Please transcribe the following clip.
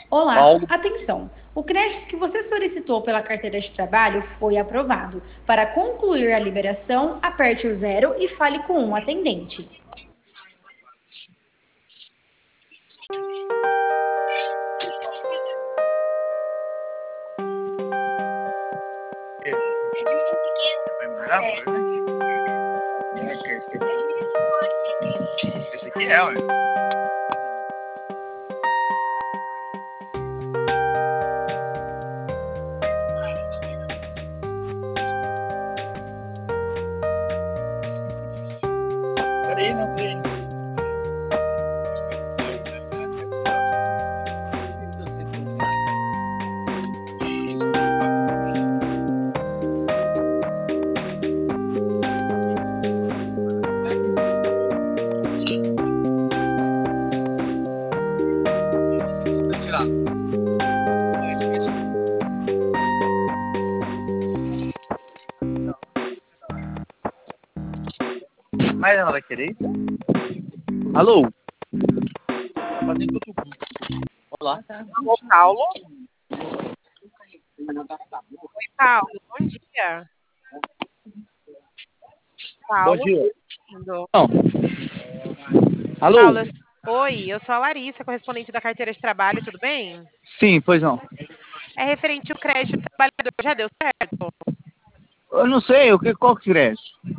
Olá, Paulo. atenção! O crédito que você solicitou pela carteira de trabalho foi aprovado. Para concluir a liberação, aperte o zero e fale com um atendente. Vai embora agora, né? Esse aqui é, ué. Peraí, não tem. Vou tirar. Mas ela vai querer isso? Alô? Tá fazendo outro grupo. Olá. Alô, Paulo? Oi, Paulo, bom dia. Bom Paulo, dia. lindo. Não. Alô? Paulo, oi, eu sou a Larissa, correspondente da carteira de trabalho, tudo bem? Sim, pois não. É referente ao crédito do trabalhador, já deu certo? Eu não sei, qual que é?